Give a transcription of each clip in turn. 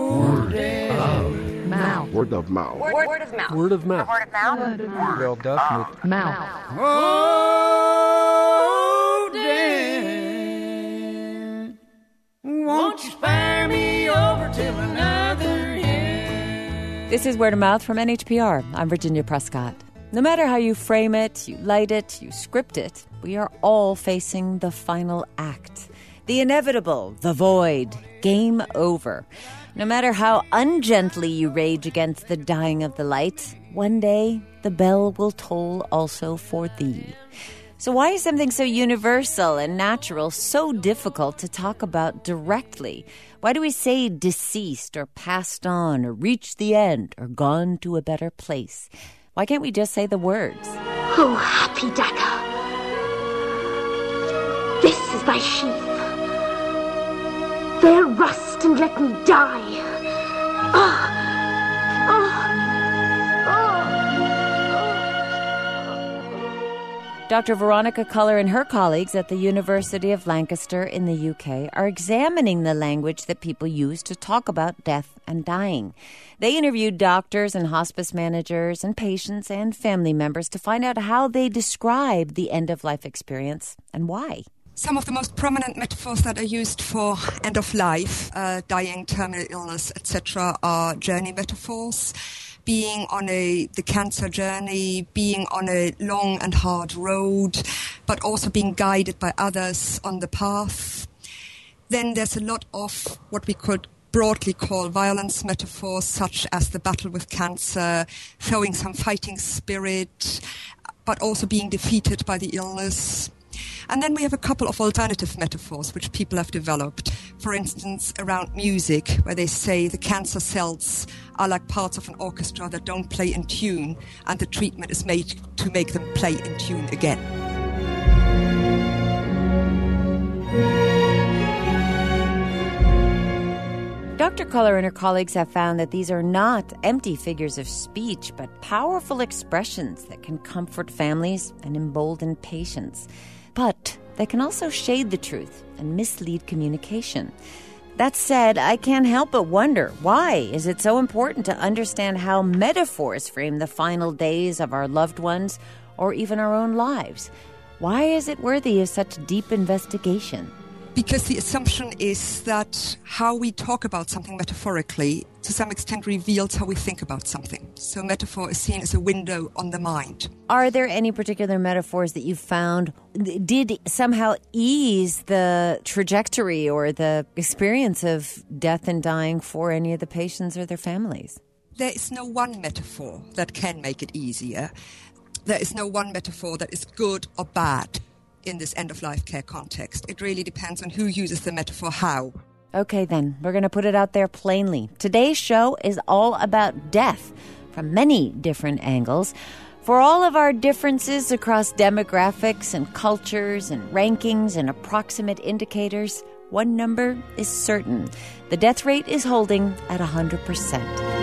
Word of mouth. Word of mouth. Word of mouth. Word of mouth. Word of mouth. Wel dat moet. Mouth. Oh, Dan, won't you spare me over till another year? This is Word of Mouth from NHPR. I'm Virginia Prescott. No matter how you frame it, you light it, you script it, we are all facing the final act. The inevitable, the void, game over. No matter how ungently you rage against the dying of the light, one day the bell will toll also for thee. So why is something so universal and natural so difficult to talk about directly? Why do we say deceased or passed on or reached the end or gone to a better place? Why can't we just say the words? Oh, happy dagger. This is thy sheath. There rust and let me die. Dr. Veronica Culler and her colleagues at the University of Lancaster in the UK are examining the language that people use to talk about death and dying. They interviewed doctors and hospice managers and patients and family members to find out how they describe the end-of-life experience and why. Some of the most prominent metaphors that are used for end of life, dying, terminal illness, etc., are journey metaphors. Being on the cancer journey, being on a long and hard road, but also being guided by others on the path. Then there's a lot of what we could broadly call violence metaphors, such as the battle with cancer, showing some fighting spirit, but also being defeated by the illness. And then we have a couple of alternative metaphors which people have developed. For instance, around music, where they say the cancer cells are like parts of an orchestra that don't play in tune, and the treatment is made to make them play in tune again. Dr. Culler and her colleagues have found that these are not empty figures of speech, but powerful expressions that can comfort families and embolden patients. But they can also shade the truth and mislead communication. That said, I can't help but wonder, why is it so important to understand how metaphors frame the final days of our loved ones or even our own lives? Why is it worthy of such deep investigation? Because the assumption is that how we talk about something metaphorically to some extent reveals how we think about something. So metaphor is seen as a window on the mind. Are there any particular metaphors that you found did somehow ease the trajectory or the experience of death and dying for any of the patients or their families? There is no one metaphor that can make it easier. There is no one metaphor that is good or bad in this end-of-life care context. It really depends on who uses the metaphor how. Okay, then, we're going to put it out there plainly. Today's show is all about death from many different angles. For all of our differences across demographics and cultures and rankings and approximate indicators, one number is certain. The death rate is holding at 100%.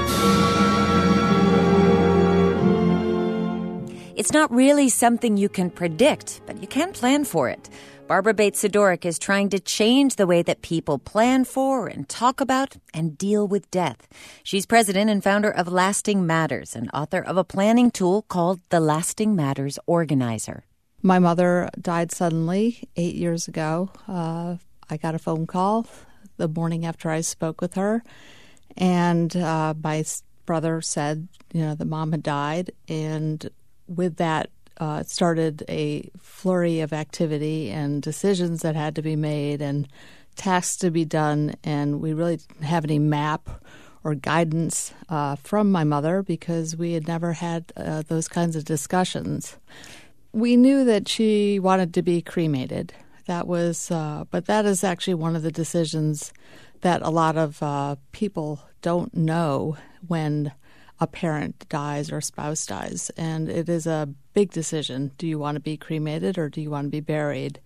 It's not really something you can predict, but you can plan for it. Barbara Bates-Sidorik is trying to change the way that people plan for and talk about and deal with death. She's president and founder of Lasting Matters and author of a planning tool called the Lasting Matters Organizer. My mother died suddenly 8 years ago. I got a phone call the morning after I spoke with her, and my brother said, that Mom had died, and with that, it started a flurry of activity and decisions that had to be made and tasks to be done, and we really didn't have any map or guidance from my mother because we had never had those kinds of discussions. We knew that she wanted to be cremated. That was, but that is actually one of the decisions that a lot of people don't know when a parent dies or a spouse dies. And it is a big decision. Do you want to be cremated or do you want to be buried?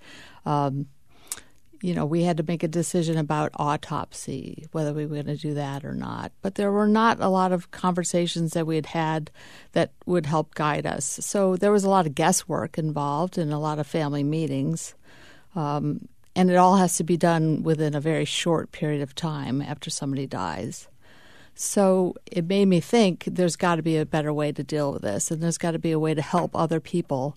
We had to make a decision about autopsy, whether we were going to do that or not. But there were not a lot of conversations that we had that would help guide us. So there was a lot of guesswork involved and a lot of family meetings. And it all has to be done within a very short period of time after somebody dies. So it made me think there's got to be a better way to deal with this, and there's got to be a way to help other people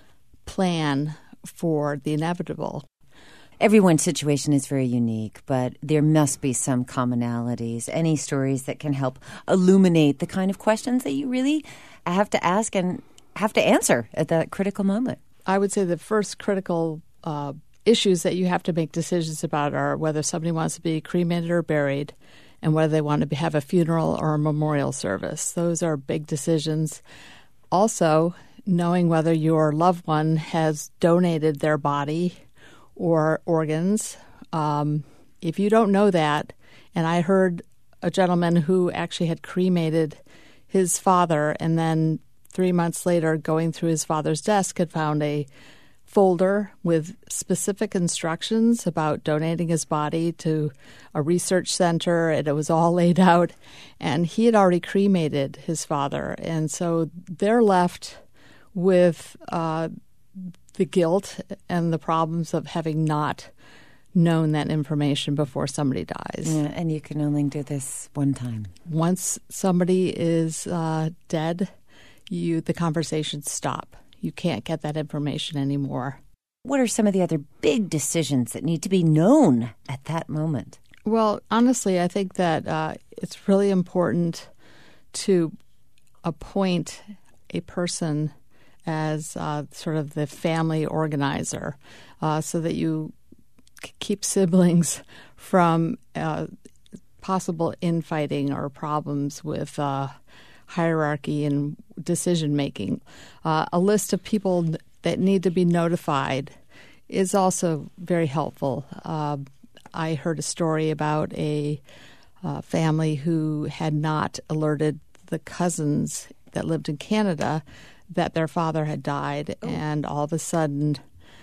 plan for the inevitable. Everyone's situation is very unique, but there must be some commonalities. Any stories that can help illuminate the kind of questions that you really have to ask and have to answer at that critical moment? I would say the first critical issues that you have to make decisions about are whether somebody wants to be cremated or buried, and whether they want to have a funeral or a memorial service. Those are big decisions. Also, knowing whether your loved one has donated their body or organs. If you don't know that, and I heard a gentleman who actually had cremated his father, and then 3 months later, going through his father's desk, had found a folder with specific instructions about donating his body to a research center, and it was all laid out. And he had already cremated his father, and so they're left with the guilt and the problems of having not known that information before somebody dies. Yeah, and you can only do this one time. Once somebody is dead, the conversations stop. You can't get that information anymore. What are some of the other big decisions that need to be known at that moment? Well, honestly, I think that it's really important to appoint a person as sort of the family organizer so that you keep siblings from possible infighting or problems with hierarchy and decision-making. A list of people that need to be notified is also very helpful. I heard a story about a family who had not alerted the cousins that lived in Canada that their father had died, and all of a sudden,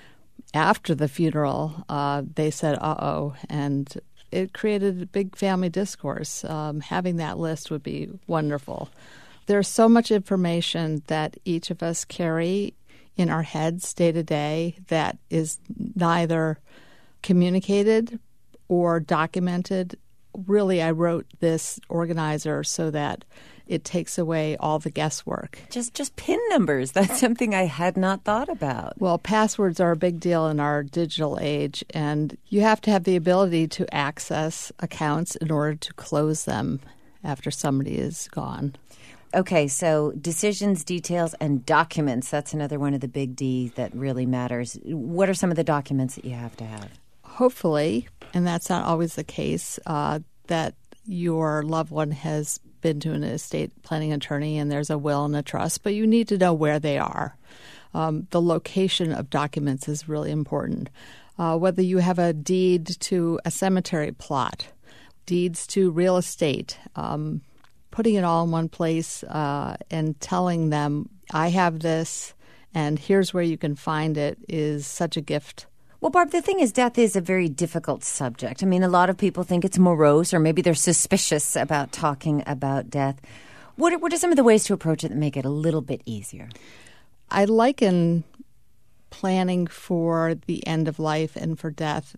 after the funeral, they said, uh-oh, and it created a big family discourse. Having that list would be wonderful. There's so much information that each of us carry in our heads day to day that is neither communicated or documented. Really, I wrote this organizer so that it takes away all the guesswork. Just PIN numbers. That's something I had not thought about. Well, passwords are a big deal in our digital age, and you have to have the ability to access accounts in order to close them after somebody is gone. Okay, so decisions, details, and documents. That's another one of the big D that really matters. What are some of the documents that you have to have? Hopefully, and that's not always the case, that your loved one has been to an estate planning attorney and there's a will and a trust, but you need to know where they are. The location of documents is really important. Whether you have a deed to a cemetery plot, deeds to real estate, putting it all in one place and telling them, I have this and here's where you can find it, is such a gift. Well, Barb, the thing is, death is a very difficult subject. I mean, a lot of people think it's morose, or maybe they're suspicious about talking about death. What are some of the ways to approach it that make it a little bit easier? I liken planning for the end of life and for death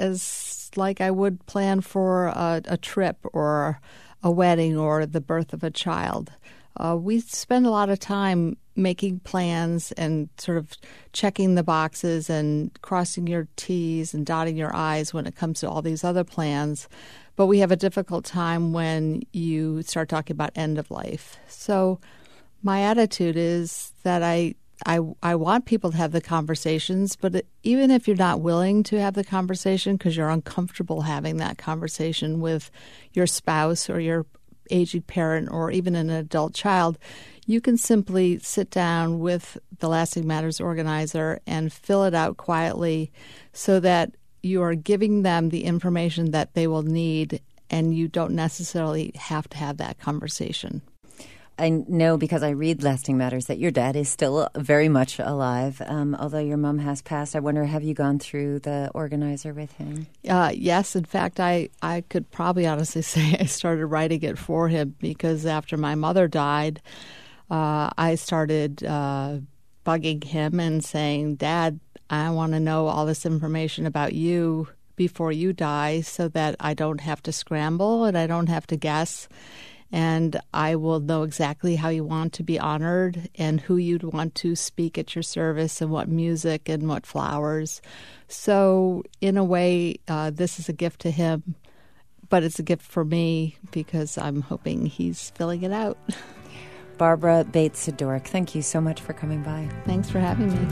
as like I would plan for a trip or a wedding or the birth of a child. We spend a lot of time making plans and sort of checking the boxes and crossing your T's and dotting your I's when it comes to all these other plans. But we have a difficult time when you start talking about end of life. So my attitude is that I want people to have the conversations, but even if you're not willing to have the conversation because you're uncomfortable having that conversation with your spouse or your aging parent or even an adult child, you can simply sit down with the Lasting Matters organizer and fill it out quietly so that you are giving them the information that they will need and you don't necessarily have to have that conversation. I know because I read Lasting Matters that your dad is still very much alive. Although your mom has passed, I wonder, have you gone through the organizer with him? Yes. In fact, I could probably honestly say I started writing it for him because after my mother died, I started bugging him and saying, Dad, I want to know all this information about you before you die so that I don't have to scramble and I don't have to guess. And I will know exactly how you want to be honored and who you'd want to speak at your service and what music and what flowers. So in a way, this is a gift to him, but it's a gift for me because I'm hoping he's filling it out. Barbara Bates-Sidoric, thank you so much for coming by. Thanks for having me.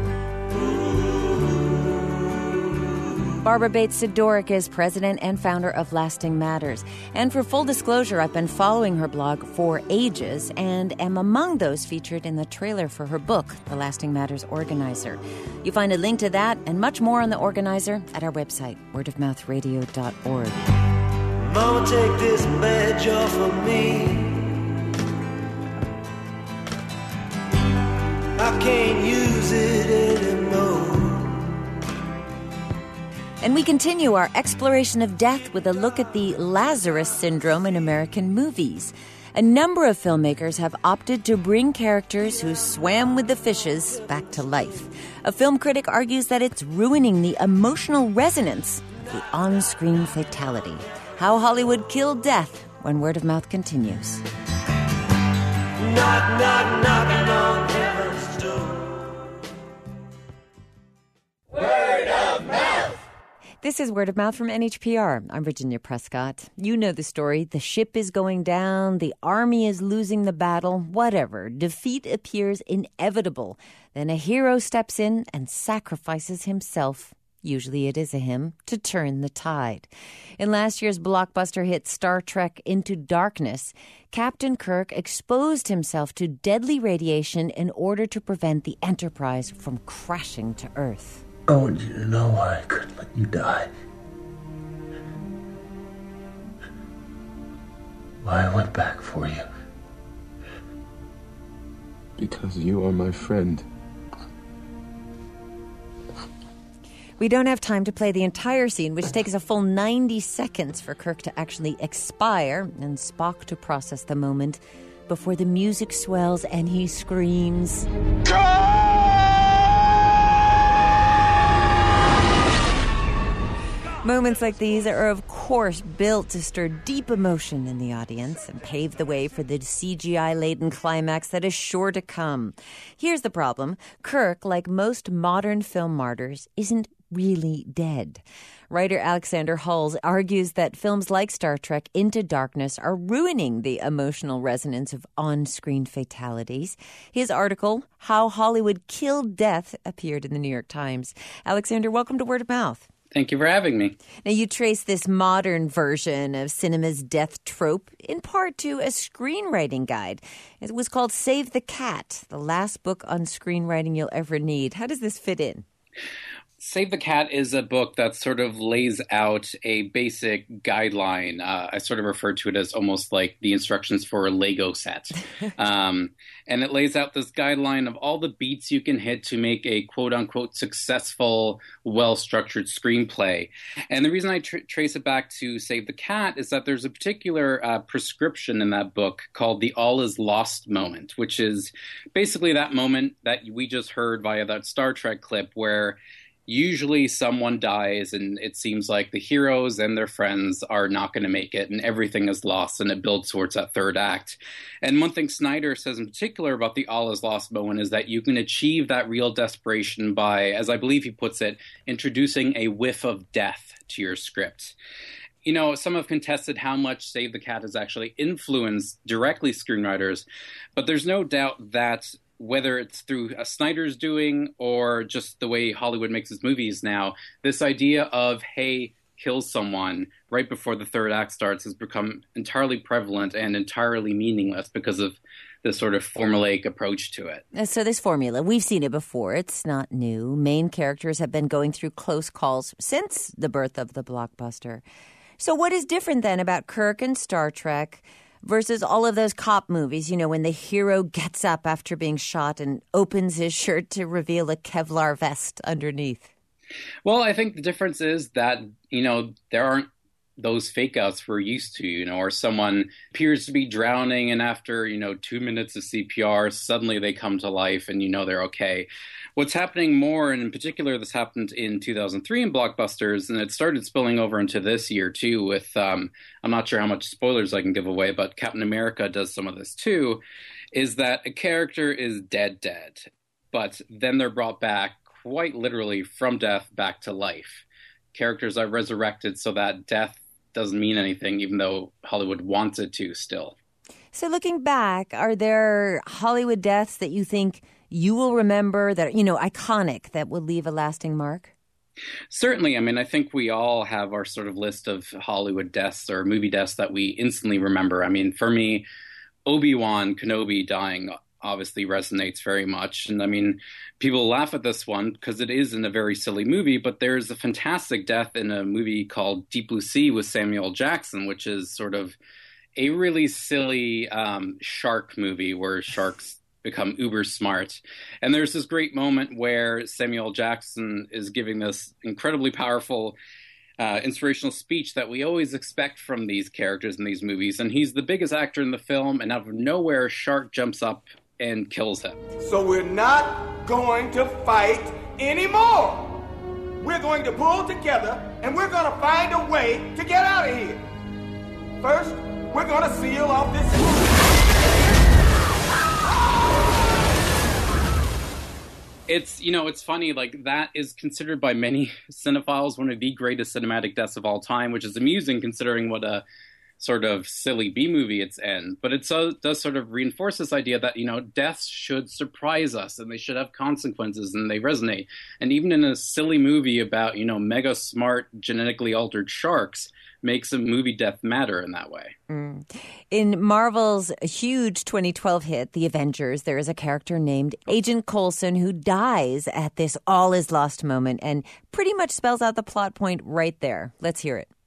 Barbara Bates-Sidoric is president and founder of Lasting Matters. And for full disclosure, I've been following her blog for ages and am among those featured in the trailer for her book, The Lasting Matters Organizer. You find a link to that and much more on The Organizer at our website, wordofmouthradio.org. Mama, take this badge off of me. I can't use it anymore. And we continue our exploration of death with a look at the Lazarus syndrome in American movies. A number of filmmakers have opted to bring characters who swam with the fishes back to life. A film critic argues that it's ruining the emotional resonance of the on-screen fatality. How Hollywood killed death when Word of Mouth continues. Knock, knock, knocking on heaven's door. Word of Mouth. This is Word of Mouth from NHPR. I'm Virginia Prescott. You know the story. The ship is going down. The army is losing the battle. Whatever. Defeat appears inevitable. Then a hero steps in and sacrifices himself. Usually it is a him, to turn the tide. In last year's blockbuster hit Star Trek Into Darkness, Captain Kirk exposed himself to deadly radiation in order to prevent the Enterprise from crashing to Earth. I want you to know why I couldn't let you die. Why I went back for you. Because you are my friend. We don't have time to play the entire scene, which takes a full 90 seconds for Kirk to actually expire and Spock to process the moment before the music swells and he screams, Moments like these are, of course, built to stir deep emotion in the audience and pave the way for the CGI-laden climax that is sure to come. Here's the problem. Kirk, like most modern film martyrs, isn't really dead. Writer Alexander Hulls argues that films like Star Trek Into Darkness are ruining the emotional resonance of on-screen fatalities. His article, How Hollywood Killed Death, appeared in the New York Times. Alexander, welcome to Word of Mouth. Thank you for having me. Now, you trace this modern version of cinema's death trope in part to a screenwriting guide. It was called Save the Cat, the last book on screenwriting you'll ever need. How does this fit in? Save the Cat is a book that sort of lays out a basic guideline. I sort of refer to it as almost like the instructions for a Lego set. And it lays out this guideline of all the beats you can hit to make a quote-unquote successful, well-structured screenplay. And the reason I trace it back to Save the Cat is that there's a particular prescription in that book called the all is lost moment, which is basically that moment that we just heard via that Star Trek clip where usually someone dies and it seems like the heroes and their friends are not going to make it and everything is lost, and it builds towards that third act. And one thing Snyder says in particular about the all is lost moment is that you can achieve that real desperation by, as I believe he puts it, introducing a whiff of death to your script. You know, some have contested how much Save the Cat has actually influenced directly screenwriters, but there's no doubt that whether it's through Snyder's doing or just the way Hollywood makes its movies now, this idea of, hey, kill someone right before the third act starts has become entirely prevalent and entirely meaningless because of this sort of formulaic approach to it. So this formula, we've seen it before. It's not new. Main characters have been going through close calls since the birth of the blockbuster. So what is different then about Kirk and Star Trek versus all of those cop movies, you know, when the hero gets up after being shot and opens his shirt to reveal a Kevlar vest underneath? Well, I think the difference is that, you know, there aren't those fake outs we're used to, or someone appears to be drowning and after, 2 minutes of CPR, suddenly they come to life and they're okay. What's happening more, and in particular, this happened in 2003 in blockbusters, and it started spilling over into this year too with, I'm not sure how much spoilers I can give away, but Captain America does some of this too, is that a character is dead, but then they're brought back quite literally from death back to life. Characters are resurrected so that death doesn't mean anything, even though Hollywood wants it to still. So looking back, are there Hollywood deaths that you think you will remember that, iconic, that will leave a lasting mark? Certainly. I mean, I think we all have our sort of list of Hollywood deaths or movie deaths that we instantly remember. I mean, for me, Obi-Wan Kenobi dying obviously resonates very much. And I mean, people laugh at this one because it is in a very silly movie, but there's a fantastic death in a movie called Deep Blue Sea with Samuel Jackson, which is sort of a really silly shark movie where sharks become uber smart. And there's this great moment where Samuel Jackson is giving this incredibly powerful inspirational speech that we always expect from these characters in these movies. And he's the biggest actor in the film, and out of nowhere, a shark jumps up and kills him. So we're not going to fight anymore. We're going to pull together, and we're going to find a way to get out of here. First, we're going to seal off this. It's funny, like that is considered by many cinephiles one of the greatest cinematic deaths of all time, which is amusing considering what a sort of silly B-movie it's in. But it does sort of reinforce this idea that, deaths should surprise us and they should have consequences and they resonate. And even in a silly movie about, mega smart, genetically altered sharks makes a movie death matter in that way. In Marvel's huge 2012 hit, The Avengers, there is a character named Agent Coulson who dies at this all is lost moment and pretty much spells out the plot point right there. Let's hear it.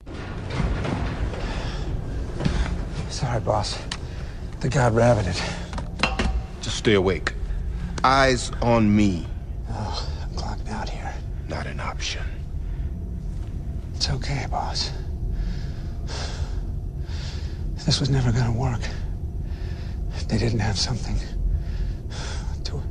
Sorry, boss. The god rabbited. Just stay awake. Eyes on me. Oh, I'm clocked out here. Not an option. It's okay, boss. This was never gonna work. If they didn't have something to...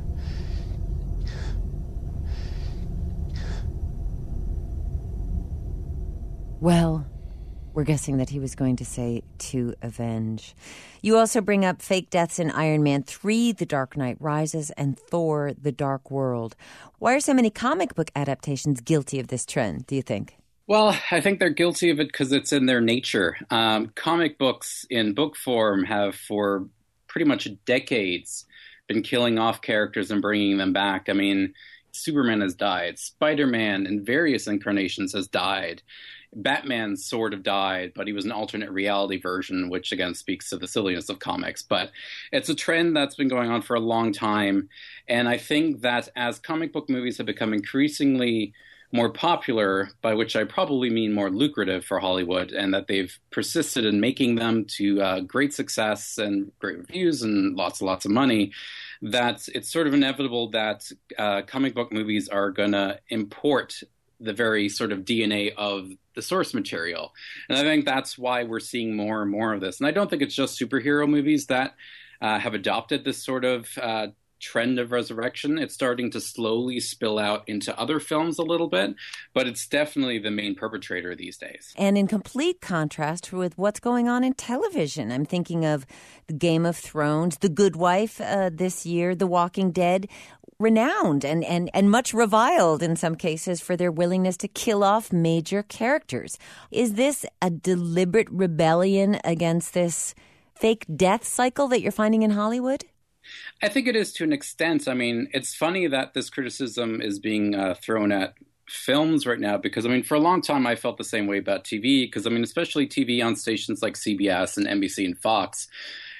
Well, we're guessing that he was going to say to avenge. You also bring up fake deaths in Iron Man 3, The Dark Knight Rises, and Thor, The Dark World. Why are so many comic book adaptations guilty of this trend, do you think? Well, I think they're guilty of it because it's in their nature. Comic books in book form have for pretty much decades been killing off characters and bringing them back. I mean, Superman has died. Spider-Man in various incarnations has died. Batman sort of died, but he was an alternate reality version, which again speaks to the silliness of comics. But it's a trend that's been going on for a long time. And I think that as comic book movies have become increasingly more popular, by which I probably mean more lucrative for Hollywood, and that they've persisted in making them to great success and great reviews and lots and lots of money, that it's sort of inevitable that comic book movies are going to import the very sort of DNA of the source material. And I think that's why we're seeing more and more of this. And I don't think it's just superhero movies that have adopted this sort of trend of resurrection. It's starting to slowly spill out into other films a little bit, but it's definitely the main perpetrator these days. And in complete contrast with what's going on in television. I'm thinking of the Game of Thrones, The Good Wife this year, The Walking Dead, renowned and much reviled in some cases for their willingness to kill off major characters. Is this a deliberate rebellion against this fake death cycle that you're finding in Hollywood? I think it is to an extent. I mean, it's funny that this criticism is being thrown at films right now because, I mean, for a long time I felt the same way about TV because, I mean, especially TV on stations like CBS and NBC and Fox,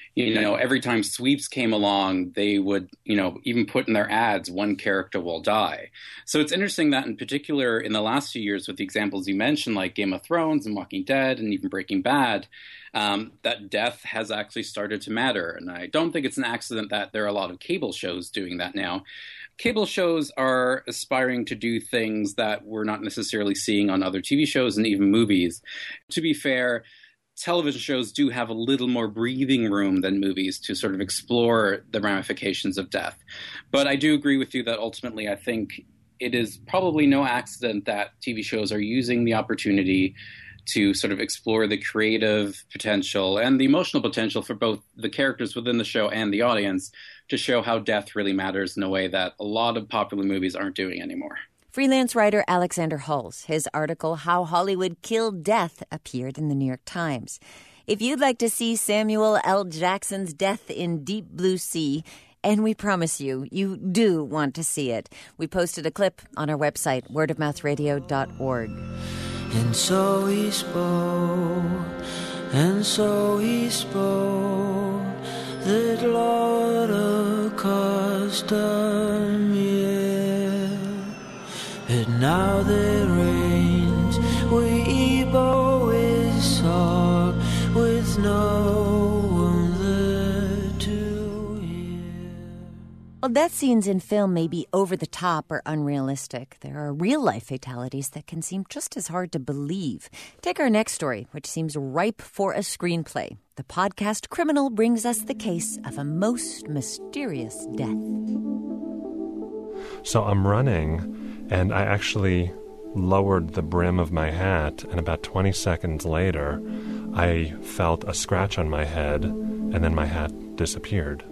Every time Sweeps came along, they would, even put in their ads, one character will die. So it's interesting that in particular in the last few years with the examples you mentioned, like Game of Thrones and Walking Dead and even Breaking Bad, that death has actually started to matter. And I don't think it's an accident that there are a lot of cable shows doing that now. Cable shows are aspiring to do things that we're not necessarily seeing on other TV shows and even movies. To be fair, television shows do have a little more breathing room than movies to sort of explore the ramifications of death. But I do agree with you that ultimately I think it is probably no accident that TV shows are using the opportunity to sort of explore the creative potential and the emotional potential for both the characters within the show and the audience to show how death really matters in a way that a lot of popular movies aren't doing anymore. Freelance writer Alexander Hulse. His article, How Hollywood Killed Death, appeared in the New York Times. If you'd like to see Samuel L. Jackson's death in Deep Blue Sea, and we promise you, you do want to see it, we posted a clip on our website, wordofmouthradio.org. And so he spoke, and so he spoke, that Lord accustomed me. And now there reigns Weibo with talk, with no one there to hear. Well, death scenes in film may be over the top or unrealistic. There are real-life fatalities that can seem just as hard to believe. Take our next story, which seems ripe for a screenplay. The podcast Criminal brings us the case of a most mysterious death. So I'm running, and I actually lowered the brim of my hat, and about 20 seconds later, I felt a scratch on my head, and then my hat disappeared.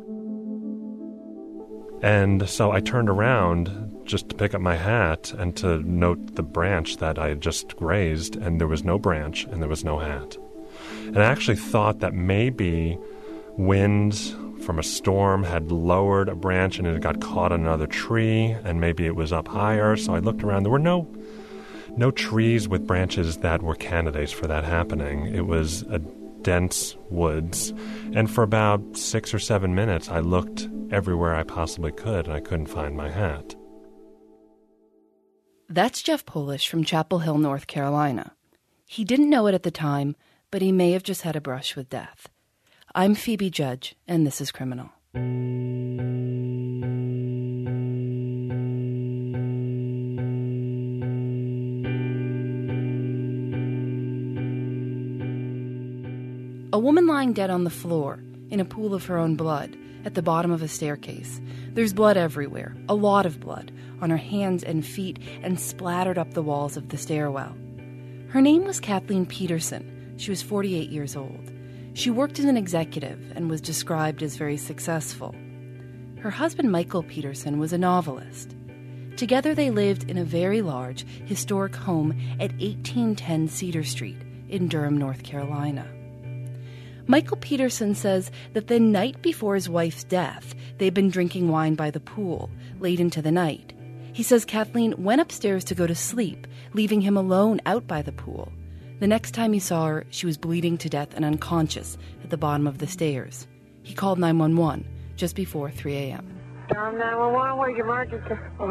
And so I turned around just to pick up my hat and to note the branch that I had just grazed, and there was no branch and there was no hat. And I actually thought that maybe wind from a storm had lowered a branch and it got caught on another tree, and maybe it was up higher. So I looked around. There were no trees with branches that were candidates for that happening. It was a dense woods. And for about 6 or 7 minutes, I looked everywhere I possibly could, and I couldn't find my hat. That's Jeff Polish from Chapel Hill, North Carolina. He didn't know it at the time, but he may have just had a brush with death. I'm Phoebe Judge, and this is Criminal. A woman lying dead on the floor, in a pool of her own blood, at the bottom of a staircase. There's blood everywhere, a lot of blood, on her hands and feet and splattered up the walls of the stairwell. Her name was Kathleen Peterson. She was 48 years old. She worked as an executive and was described as very successful. Her husband, Michael Peterson, was a novelist. Together they lived in a very large, historic home at 1810 Cedar Street in Durham, North Carolina. Michael Peterson says that the night before his wife's death, they'd been drinking wine by the pool, late into the night. He says Kathleen went upstairs to go to sleep, leaving him alone out by the pool. The next time he saw her, she was bleeding to death and unconscious at the bottom of the stairs. He called 911 just before 3 a.m. Tom 911, where's your emergency?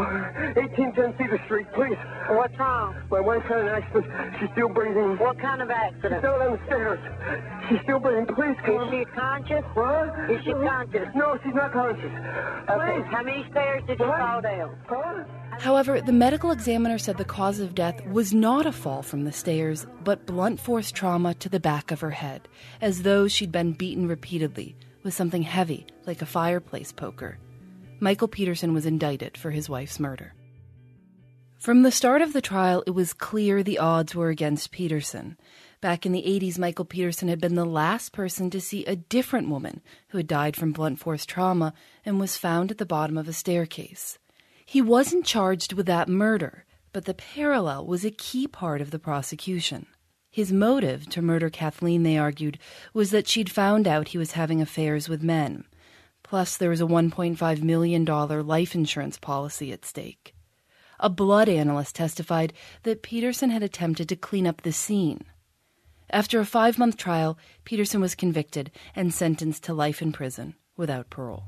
1810 Cedar Street, please. What's wrong? My wife had an accident. She's still breathing. What kind of accident? She's down on the stairs. She's still breathing. Please come. Is she conscious? What? Is she conscious? No, she's not conscious. Okay. How many stairs did you fall down? Huh? However, the medical examiner said the cause of death was not a fall from the stairs, but blunt force trauma to the back of her head, as though she'd been beaten repeatedly with something heavy, like a fireplace poker. Michael Peterson was indicted for his wife's murder. From the start of the trial, it was clear the odds were against Peterson. Back in the 80s, Michael Peterson had been the last person to see a different woman who had died from blunt force trauma and was found at the bottom of a staircase. He wasn't charged with that murder, but the parallel was a key part of the prosecution. His motive to murder Kathleen, they argued, was that she'd found out he was having affairs with men. Plus, there was a $1.5 million life insurance policy at stake. A blood analyst testified that Peterson had attempted to clean up the scene. After a 5-month trial, Peterson was convicted and sentenced to life in prison without parole.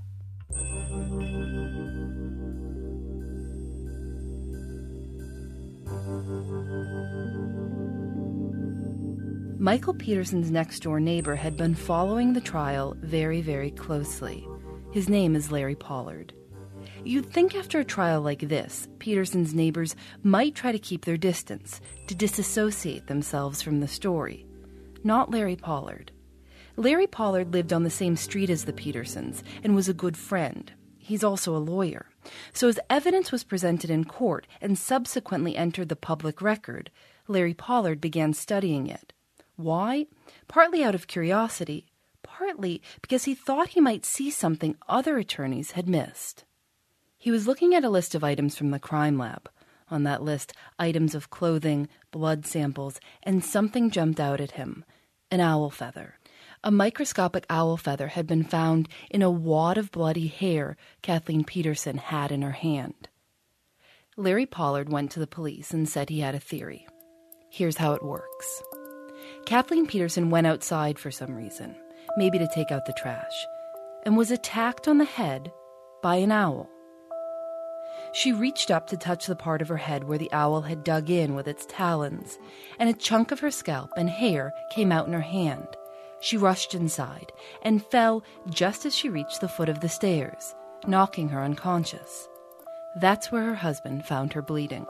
Michael Peterson's next-door neighbor had been following the trial very, very closely. His name is Larry Pollard. You'd think after a trial like this, Peterson's neighbors might try to keep their distance, to disassociate themselves from the story. Not Larry Pollard. Larry Pollard lived on the same street as the Petersons and was a good friend. He's also a lawyer. So as evidence was presented in court and subsequently entered the public record, Larry Pollard began studying it. Why? Partly out of curiosity, partly because he thought he might see something other attorneys had missed. He was looking at a list of items from the crime lab. On that list, items of clothing, blood samples, and something jumped out at him. An owl feather. A microscopic owl feather had been found in a wad of bloody hair Kathleen Peterson had in her hand. Larry Pollard went to the police and said he had a theory. Here's how it works. Kathleen Peterson went outside for some reason, maybe to take out the trash, and was attacked on the head by an owl. She reached up to touch the part of her head where the owl had dug in with its talons, and a chunk of her scalp and hair came out in her hand. She rushed inside and fell just as she reached the foot of the stairs, knocking her unconscious. That's where her husband found her bleeding.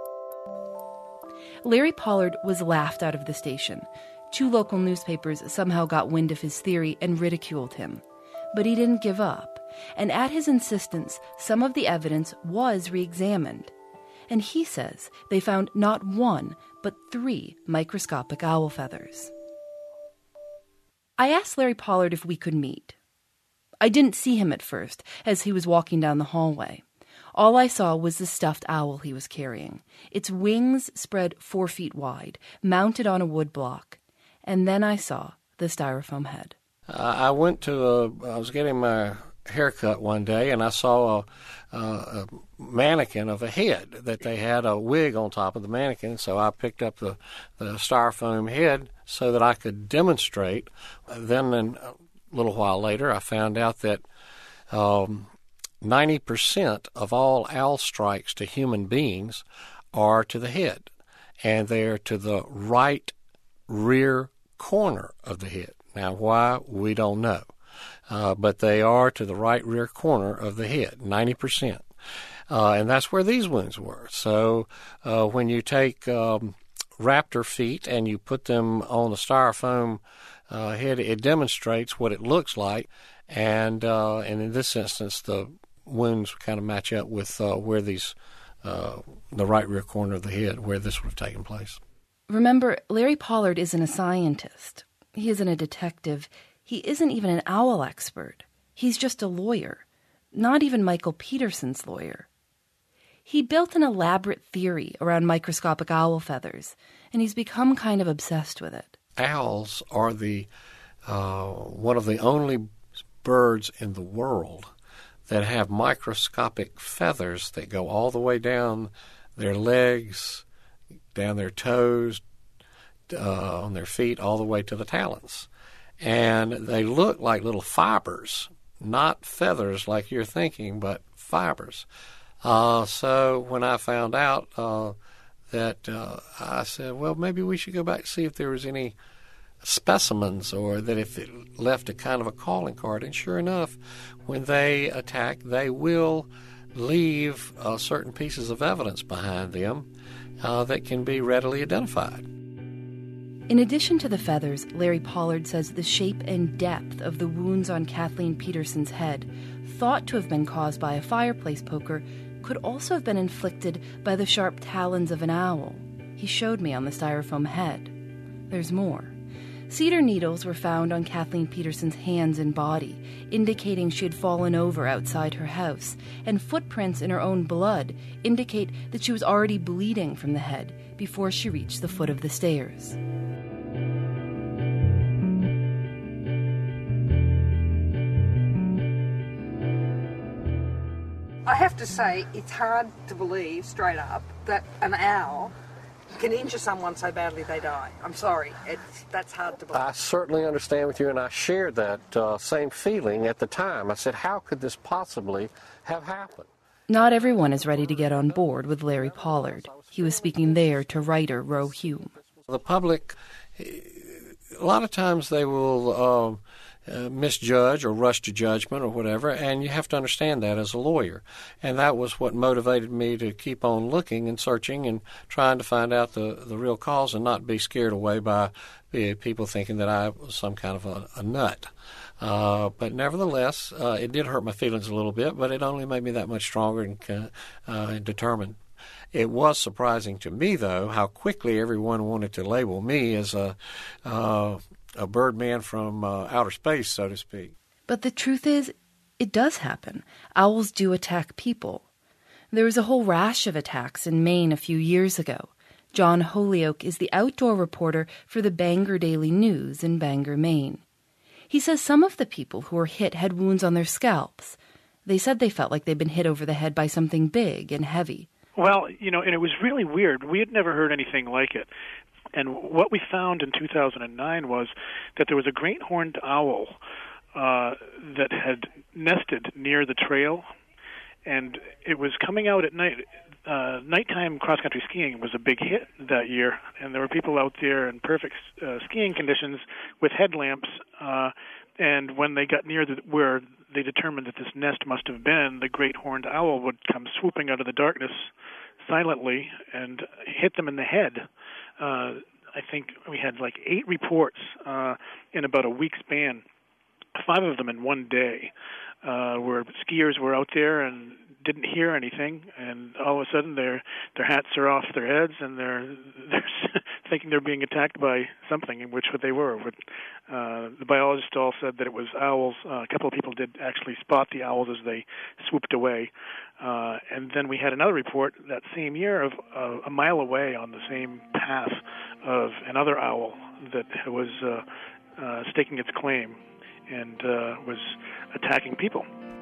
Larry Pollard was laughed out of the station. 2 local newspapers somehow got wind of his theory and ridiculed him. But he didn't give up, and at his insistence, some of the evidence was re-examined. And he says they found not 1, but 3 microscopic owl feathers. I asked Larry Pollard if we could meet. I didn't see him at first, as he was walking down the hallway. All I saw was the stuffed owl he was carrying, its wings spread 4 feet wide, mounted on a wood block. And then I saw the styrofoam head. I was getting my haircut one day, and I saw a mannequin of a head that they had a wig on top of the mannequin, so I picked up the styrofoam head so that I could demonstrate. Then a little while later, I found out that 90% of all owl strikes to human beings are to the head, and they're to the right rear corner of the head. Now, why, we don't know, but they are to the right rear corner of the head, 90%. And that's where these wounds were. So when you take raptor feet and you put them on the styrofoam head, it demonstrates what it looks like, and in this instance, the wounds kind of match up with where these, the right rear corner of the head, where this would have taken place. Remember, Larry Pollard isn't a scientist. He isn't a detective. He isn't even an owl expert. He's just a lawyer, not even Michael Peterson's lawyer. He built an elaborate theory around microscopic owl feathers, and he's become kind of obsessed with it. Owls are the one of the only birds in the world that have microscopic feathers that go all the way down their legs, down their toes, on their feet, all the way to the talons. And they look like little fibers, not feathers like you're thinking, but fibers. So when I found out that, I said, well, maybe we should go back and see if there was any specimens, or that if it left a kind of a calling card. And sure enough, when they attack, they will leave certain pieces of evidence behind them that can be readily identified. In addition to the feathers, Larry Pollard says the shape and depth of the wounds on Kathleen Peterson's head, thought to have been caused by a fireplace poker, could also have been inflicted by the sharp talons of an owl. He showed me on the styrofoam head. There's more. Cedar needles were found on Kathleen Peterson's hands and body, indicating she had fallen over outside her house, and footprints in her own blood indicate that she was already bleeding from the head before she reached the foot of the stairs. I have to say, it's hard to believe, straight up, that an owl can injure someone so badly they die. I'm sorry, that's hard to believe. I certainly understand with you, and I shared that same feeling at the time. I said, how could this possibly have happened? Not everyone is ready to get on board with Larry Pollard. He was speaking there to writer Ro Hume. The public, a lot of times they will misjudge or rush to judgment or whatever, and you have to understand that as a lawyer. And that was what motivated me to keep on looking and searching and trying to find out the real cause and not be scared away by people thinking that I was some kind of a nut. But nevertheless, it did hurt my feelings a little bit, but it only made me that much stronger and determined. It was surprising to me, though, how quickly everyone wanted to label me as a birdman from outer space, so to speak. But the truth is, it does happen. Owls do attack people. There was a whole rash of attacks in Maine a few years ago. John Holyoke is the outdoor reporter for the Bangor Daily News in Bangor, Maine. He says some of the people who were hit had wounds on their scalps. They said they felt like they'd been hit over the head by something big and heavy. Well, and it was really weird. We had never heard anything like it. And what we found in 2009 was that there was a great horned owl that had nested near the trail, and it was coming out at night. Nighttime cross-country skiing was a big hit that year, and there were people out there in perfect skiing conditions with headlamps, and when they got near where they determined that this nest must have been, the great horned owl would come swooping out of the darkness silently and hit them in the head. I think we had like 8 reports in about a week span, 5 of them in one day, where skiers were out there and didn't hear anything, and all of a sudden their hats are off their heads, and they're thinking they're being attacked by something, in which what they were. The biologists all said that it was owls. A couple of people did actually spot the owls as they swooped away. And then we had another report that same year of a mile away on the same path of another owl that was staking its claim and was attacking people.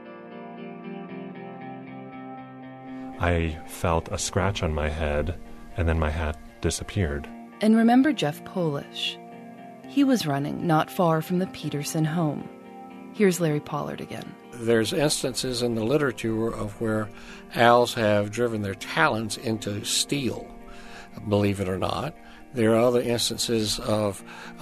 I felt a scratch on my head, and then my hat disappeared. And remember Jeff Polish. He was running not far from the Peterson home. Here's Larry Pollard again. There's instances in the literature of where owls have driven their talons into steel, believe it or not. There are other instances of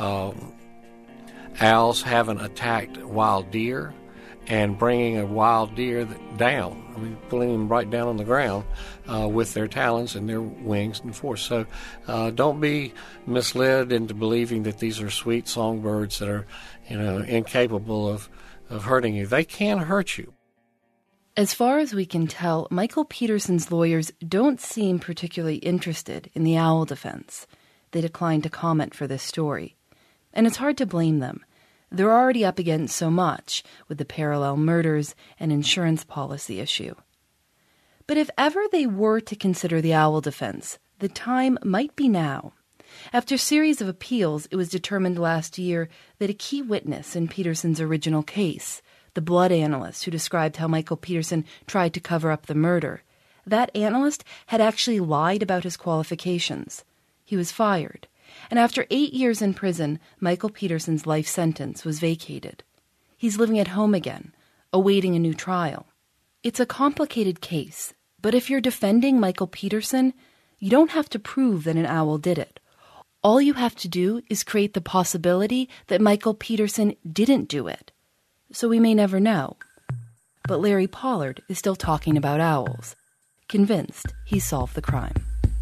owls having attacked wild deer and bringing a wild deer down, pulling them right down on the ground with their talons and their wings and force. So don't be misled into believing that these are sweet songbirds that are, incapable of hurting you. They can hurt you. As far as we can tell, Michael Peterson's lawyers don't seem particularly interested in the owl defense. They declined to comment for this story. And it's hard to blame them. They're already up against so much with the parallel murders and insurance policy issue. But if ever they were to consider the owl defense, the time might be now. After a series of appeals, it was determined last year that a key witness in Peterson's original case, the blood analyst who described how Michael Peterson tried to cover up the murder, that analyst had actually lied about his qualifications. He was fired. And after 8 years in prison, Michael Peterson's life sentence was vacated. He's living at home again, awaiting a new trial. It's a complicated case, but if you're defending Michael Peterson, you don't have to prove that an owl did it. All you have to do is create the possibility that Michael Peterson didn't do it. So we may never know. But Larry Pollard is still talking about owls, convinced he solved the crime.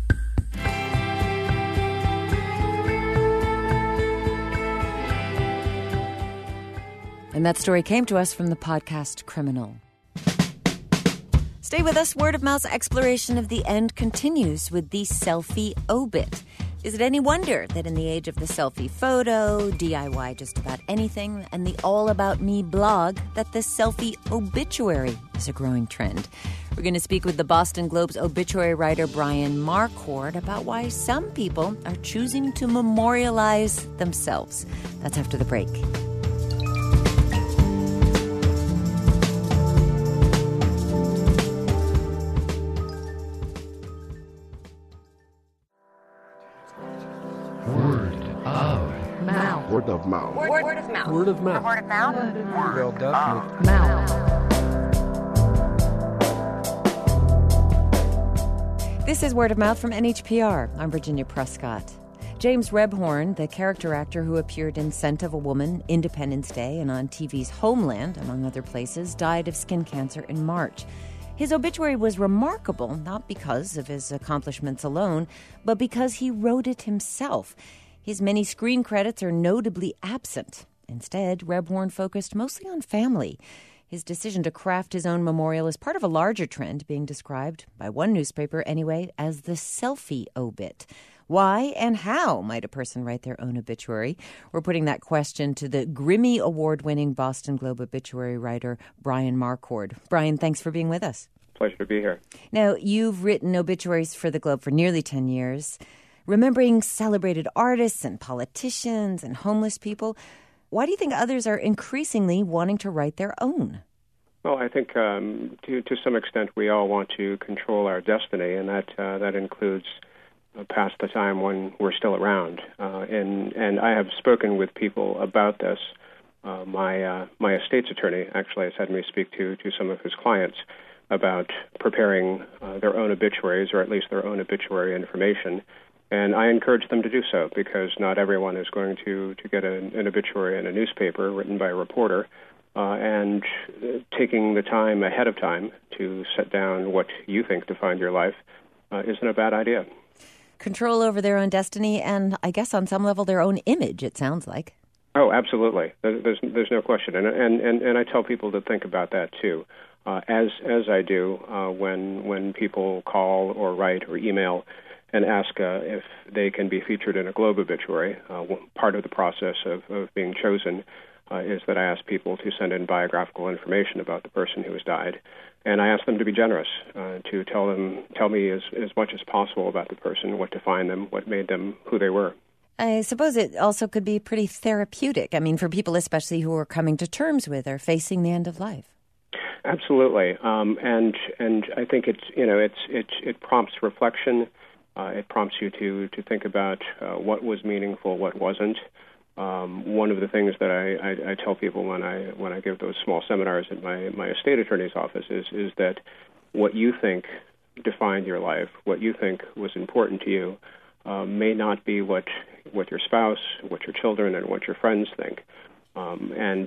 And that story came to us from the podcast Criminal. Stay with us. Word of mouth's exploration of the end continues with the selfie obit. Is it any wonder that in the age of the selfie photo, DIY just about anything, and the All About Me blog, that the selfie obituary is a growing trend? We're going to speak with the Boston Globe's obituary writer Brian Marquardt about why some people are choosing to memorialize themselves. That's after the break. Word of mouth. Word of mouth. Word of mouth. Word of mouth. Well, definitely. This is Word of Mouth from NHPR. I'm Virginia Prescott. James Rebhorn, the character actor who appeared in Scent of a Woman, Independence Day, and on TV's Homeland, among other places, died of skin cancer in March. His obituary was remarkable, not because of his accomplishments alone, but because he wrote it himself. His many screen credits are notably absent. Instead, Rebhorn focused mostly on family. His decision to craft his own memorial is part of a larger trend being described, by one newspaper anyway, as the selfie obit. Why and how might a person write their own obituary? We're putting that question to the Grimmy Award-winning Boston Globe obituary writer Brian Marquardt. Brian, thanks for being with us. Pleasure to be here. Now, you've written obituaries for the Globe for nearly 10 years, remembering celebrated artists and politicians and homeless people. Why do you think others are increasingly wanting to write their own? Well, I think to some extent we all want to control our destiny, and that includes past the time when we're still around. And I have spoken with people about this. My estate's attorney actually has had me speak to some of his clients about preparing their own obituaries, or at least their own obituary information. And I encourage them to do so, because not everyone is going to get an obituary in a newspaper written by a reporter. And taking the time ahead of time to set down what you think defined your life isn't a bad idea. Control over their own destiny and, I guess, on some level, their own image, it sounds like. Oh, absolutely. There's no question. And I tell people to think about that, too. As I do when people call or write or email and ask if they can be featured in a Globe obituary. Part of the process of being chosen is that I ask people to send in biographical information about the person who has died. And I ask them to be generous, to tell me as much as possible about the person, what defined them, what made them who they were. I suppose it also could be pretty therapeutic. I mean, for people especially who are coming to terms with or facing the end of life. Absolutely, and I think it prompts reflection. It prompts you to think about what was meaningful, what wasn't. One of the things that I tell people when I give those small seminars at my estate attorney's office is that what you think defined your life, what you think was important to you, may not be what your spouse, what your children, and what your friends think. And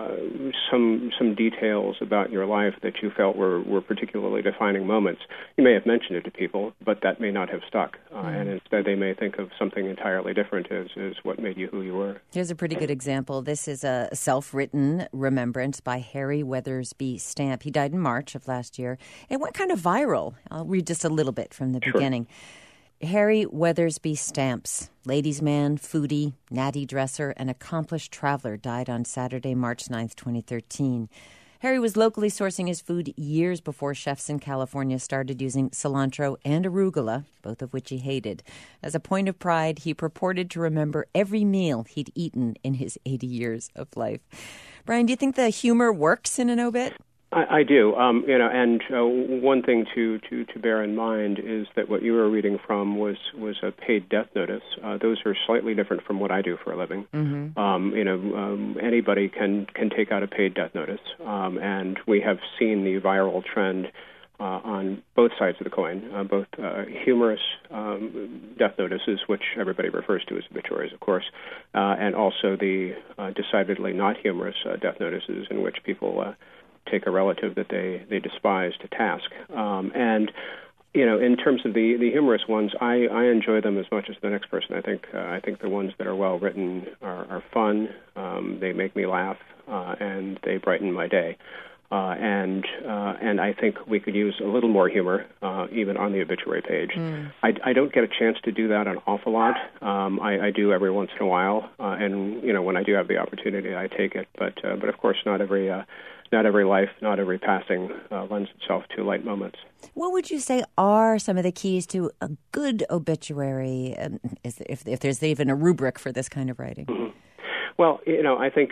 some details about your life that you felt were particularly defining moments. You may have mentioned it to people, but that may not have stuck. And instead they may think of something entirely different as what made you who you were. Here's a pretty good example. This is a self-written remembrance by Harry Weathersby Stamp. He died in March of last year. It went kind of viral. I'll read just a little bit from the beginning. Harry Weathersby Stamps, ladies' man, foodie, natty dresser, and accomplished traveler, died on Saturday, March 9th, 2013. Harry was locally sourcing his food years before chefs in California started using cilantro and arugula, both of which he hated. As a point of pride, he purported to remember every meal he'd eaten in his 80 years of life. Brian, do you think the humor works in an obit? I do, and one thing to bear in mind is that what you were reading from was a paid death notice. Those are slightly different from what I do for a living. Mm-hmm. Anybody can take out a paid death notice, and we have seen the viral trend on both sides of the coin, both humorous death notices, which everybody refers to as obituaries, of course, and also the decidedly not humorous death notices in which people take a relative that they despise to task. And, in terms of the humorous ones, I enjoy them as much as the next person. I think the ones that are well written are fun. They make me laugh, and they brighten my day. And I think we could use a little more humor, even on the obituary page. I don't get a chance to do that an awful lot. I do every once in a while, and when I do have the opportunity, I take it. But of course, not every life, not every passing lends itself to light moments. What would you say are some of the keys to a good obituary, if there's even a rubric for this kind of writing? Mm-hmm. Well, I think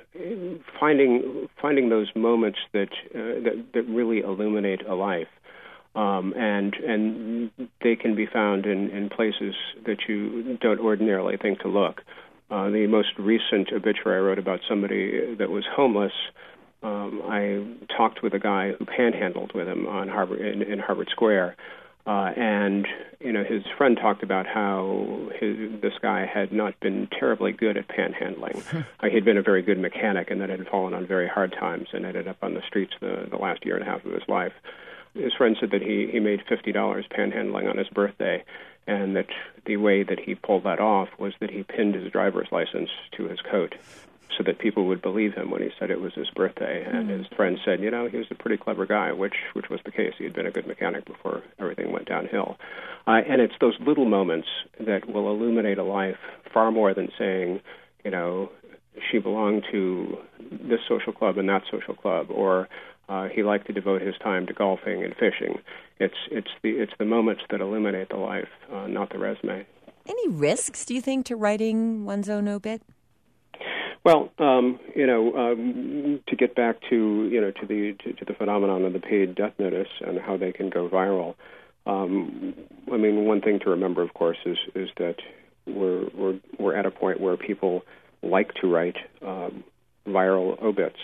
finding those moments that really illuminate a life, and they can be found in places that you don't ordinarily think to look. The most recent obituary I wrote about somebody that was homeless. I talked with a guy who panhandled with him on in Harvard Square, and his friend talked about how this guy had not been terribly good at panhandling. He'd been a very good mechanic, and then had fallen on very hard times and ended up on the streets the last year and a half of his life. His friend said that he made $50 panhandling on his birthday, and that the way that he pulled that off was that he pinned his driver's license to his coat so that people would believe him when he said it was his birthday. And his friend said, he was a pretty clever guy, which was the case. He had been a good mechanic before everything went downhill. And it's those little moments that will illuminate a life far more than saying, she belonged to this social club and that social club, or he liked to devote his time to golfing and fishing. It's the moments that illuminate the life, not the resume. Any risks, do you think, to writing one's own obit? Well, to get back to the phenomenon of the paid death notice and how they can go viral. One thing to remember, of course, is that we're at a point where people like to write viral obits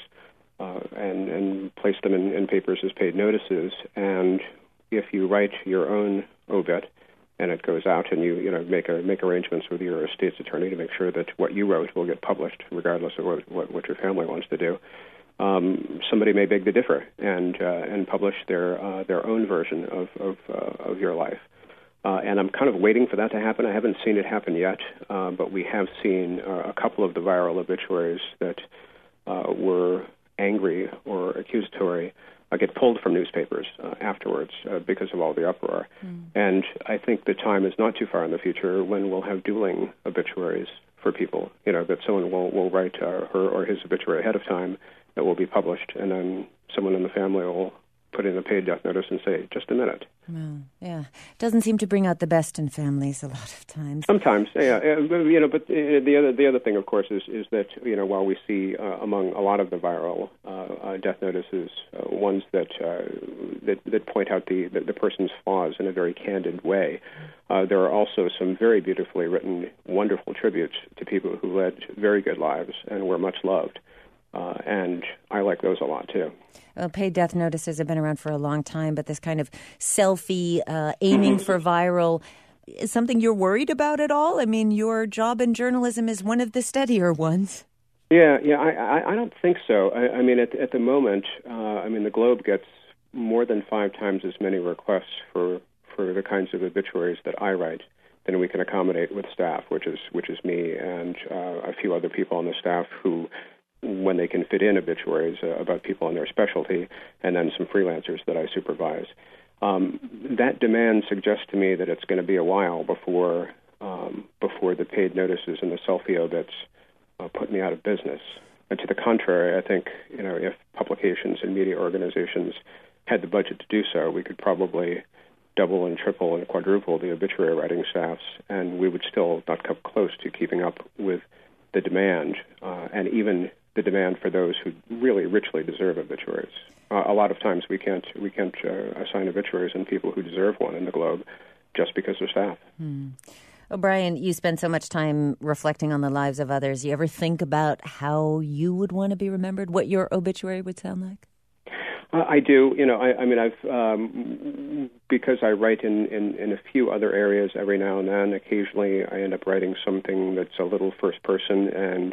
and place them in papers as paid notices. And if you write your own obit and it goes out, and you make arrangements with your estate's attorney to make sure that what you wrote will get published, regardless of what your family wants to do, somebody may beg to differ and publish their own version of your life. And I'm kind of waiting for that to happen. I haven't seen it happen yet, but we have seen a couple of the viral obituaries that were angry or accusatory get pulled from newspapers afterwards because of all the uproar. And I think the time is not too far in the future when we'll have dueling obituaries for people, that someone will write her or his obituary ahead of time that will be published, and then someone in the family will put in a paid death notice and say, just a minute. Well, yeah. Doesn't seem to bring out the best in families a lot of times. Sometimes, yeah. But the other thing, of course, is that, while we see among a lot of the viral death notices, ones that point out the person's flaws in a very candid way, there are also some very beautifully written, wonderful tributes to people who led very good lives and were much loved. And I like those a lot, too. Well, paid death notices have been around for a long time, but this kind of selfie aiming for viral is something you're worried about at all? Your job in journalism is one of the steadier ones. Yeah, I don't think so. At the moment, the Globe gets more than 5 times as many requests for the kinds of obituaries that I write than we can accommodate with staff, which is me and a few other people on the staff who, when they can fit in obituaries about people in their specialty, and then some freelancers that I supervise. That demand suggests to me that it's going to be a while before the paid notices and the selfie obits put me out of business. And to the contrary, I think if publications and media organizations had the budget to do so, we could probably double and triple and quadruple the obituary writing staffs, and we would still not come close to keeping up with the demand, and even the demand for those who really richly deserve obituaries. A lot of times we can't assign obituaries in people who deserve one in the Globe just because they're staff. O'Brien, you spend so much time reflecting on the lives of others. You ever think about how you would want to be remembered, what your obituary would sound like? I do. I've because I write in a few other areas every now and then. Occasionally, I end up writing something that's a little first person, and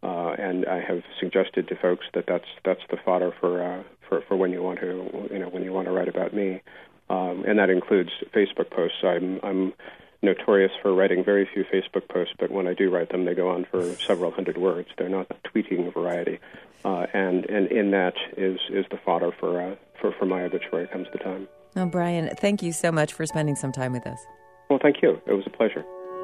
I have suggested to folks that's the fodder for when you want to write about me, and that includes Facebook posts. I'm notorious for writing very few Facebook posts, but when I do write them, they go on for several hundred words. They're not tweeting variety. And in that is the fodder for my obituary comes the time. O'Brien, thank you so much for spending some time with us. Well, thank you. It was a pleasure.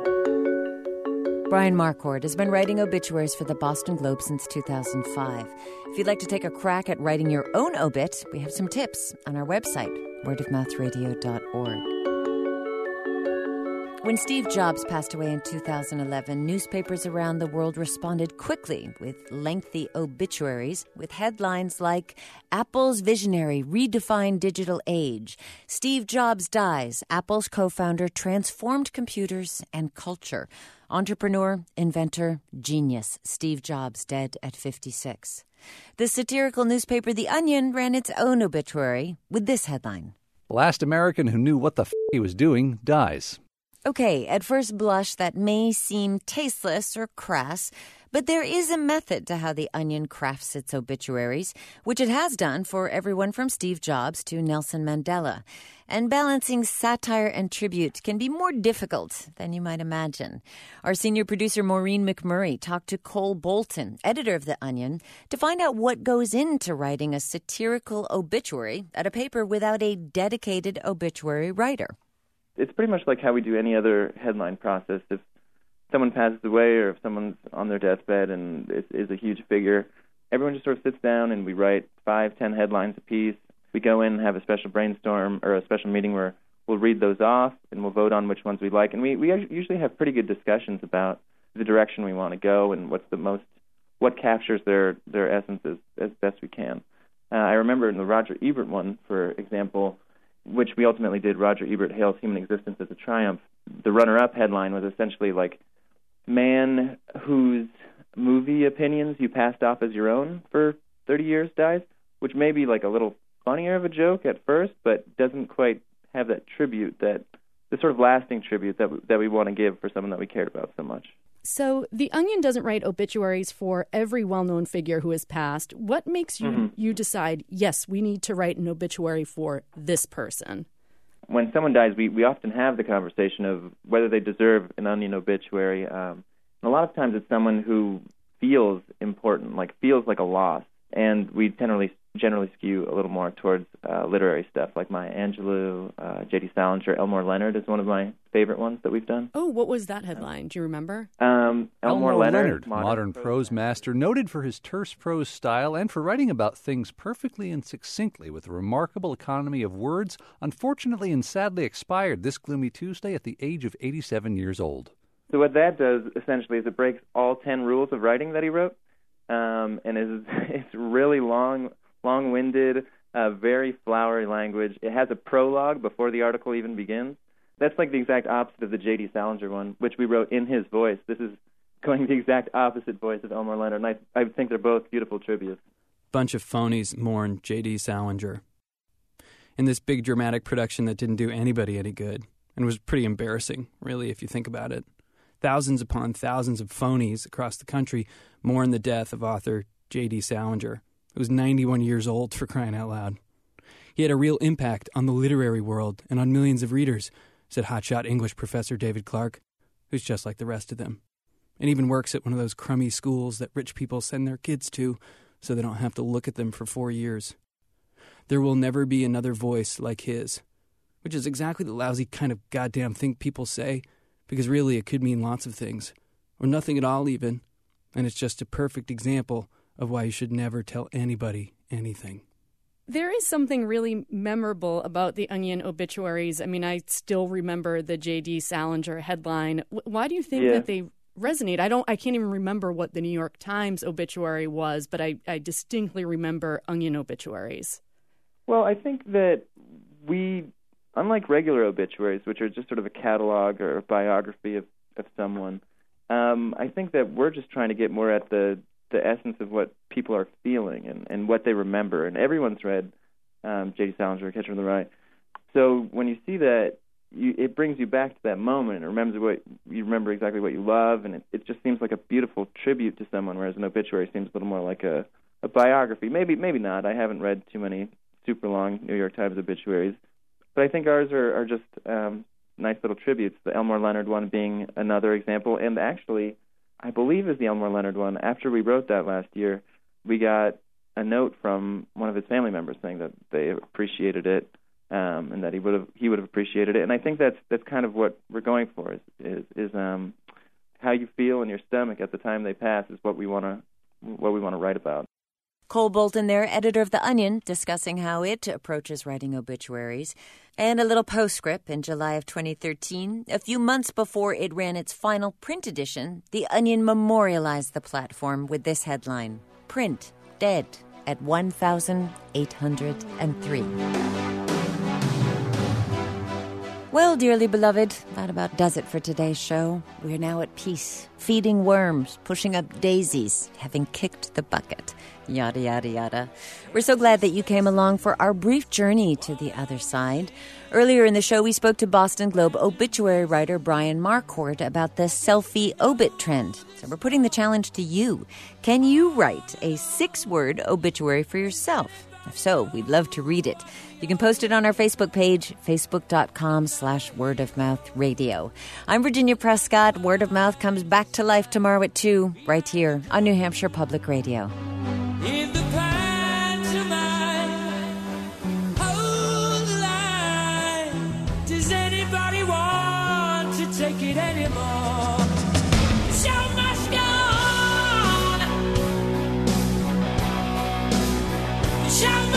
Brian Marquardt has been writing obituaries for the Boston Globe since 2005. If you'd like to take a crack at writing your own obit, we have some tips on our website, wordofmouthradio.org. When Steve Jobs passed away in 2011, newspapers around the world responded quickly with lengthy obituaries with headlines like, Apple's visionary redefined digital age. Steve Jobs dies. Apple's co-founder transformed computers and culture. Entrepreneur, inventor, genius, Steve Jobs, dead at 56. The satirical newspaper The Onion ran its own obituary with this headline. Last American who knew what the he was doing dies. Okay, at first blush, that may seem tasteless or crass, but there is a method to how The Onion crafts its obituaries, which it has done for everyone from Steve Jobs to Nelson Mandela. And balancing satire and tribute can be more difficult than you might imagine. Our senior producer Maureen McMurray talked to Cole Bolton, editor of The Onion, to find out what goes into writing a satirical obituary at a paper without a dedicated obituary writer. It's pretty much like how we do any other headline process. If someone passes away or if someone's on their deathbed and is a huge figure, everyone just sort of sits down and we write 5-10 headlines apiece. We go in and have a special brainstorm or a special meeting where we'll read those off and we'll vote on which ones we like. And we usually have pretty good discussions about the direction we want to go and what captures their essence as best we can. I remember in the Roger Ebert one, for example, which we ultimately did, Roger Ebert hails human existence as a triumph. The runner-up headline was essentially like, man whose movie opinions you passed off as your own for 30 years dies, which may be like a little funnier of a joke at first, but doesn't quite have that tribute, the sort of lasting tribute that we want to give for someone that we cared about so much. So The Onion doesn't write obituaries for every well-known figure who has passed. What makes you decide, yes, we need to write an obituary for this person? When someone dies, we often have the conversation of whether they deserve an Onion obituary. And a lot of times it's someone who feels important, like feels like a loss. And we generally skew a little more towards literary stuff, like Maya Angelou, J.D. Salinger. Elmore Leonard is one of my favorite ones that we've done. Oh, what was that headline? Do you remember? Elmore Leonard, modern prose master, noted for his terse prose style and for writing about things perfectly and succinctly with a remarkable economy of words, unfortunately and sadly expired this gloomy Tuesday at the age of 87 years old. So what that does, essentially, is it breaks all 10 rules of writing that he wrote, and it's really long-winded, very flowery language. It has a prologue before the article even begins. That's like the exact opposite of the J.D. Salinger one, which we wrote in his voice. This is going the exact opposite voice of Elmore Leonard, and I think they're both beautiful tributes. Bunch of phonies mourn J.D. Salinger in this big dramatic production that didn't do anybody any good and was pretty embarrassing, really, if you think about it. Thousands upon thousands of phonies across the country mourn the death of author J.D. Salinger, who was 91 years old, for crying out loud. He had a real impact on the literary world and on millions of readers, said hotshot English professor David Clark, who's just like the rest of them, and even works at one of those crummy schools that rich people send their kids to so they don't have to look at them for 4 years. There will never be another voice like his, which is exactly the lousy kind of goddamn thing people say, because really it could mean lots of things, or nothing at all even, and it's just a perfect example of why you should never tell anybody anything. There is something really memorable about the Onion obituaries. I mean, I still remember the J.D. Salinger headline. Why do you think that they resonate? I can't even remember what the New York Times obituary was, but I distinctly remember Onion obituaries. Well, I think that we, unlike regular obituaries, which are just sort of a catalog or a biography of someone, I think that we're just trying to get more at the essence of what people are feeling and what they remember. And everyone's read J.D. Salinger, Catcher in the Rye. So when you see that, it brings you back to that moment and you remember exactly what you love, and it just seems like a beautiful tribute to someone, whereas an obituary seems a little more like a biography. Maybe not. I haven't read too many super long New York Times obituaries, but I think ours are just nice little tributes, the Elmore Leonard one being another example. And actually, I believe is the Elmore Leonard one, after we wrote that last year, we got a note from one of his family members saying that they appreciated it, and that he would have appreciated it. And I think that's kind of what we're going for is how you feel in your stomach at the time they pass is what we want to write about. Cole Bolton there, editor of The Onion, discussing how it approaches writing obituaries. And a little postscript in July of 2013. A few months before it ran its final print edition, The Onion memorialized the platform with this headline: Print, dead at 1,803. Well, dearly beloved, that about does it for today's show. We're now at peace, feeding worms, pushing up daisies, having kicked the bucket, yada, yada, yada. We're so glad that you came along for our brief journey to the other side. Earlier in the show, we spoke to Boston Globe obituary writer Brian Marquardt about the selfie obit trend. So we're putting the challenge to you. Can you write a 6-word obituary for yourself? If so, we'd love to read it. You can post it on our Facebook page, facebook.com/wordofmouthradio. I'm Virginia Prescott. Word of Mouth comes back to life tomorrow at 2, right here on New Hampshire Public Radio. In the pantomime, hold the line. Does anybody want to take it anymore? The show must go on. The show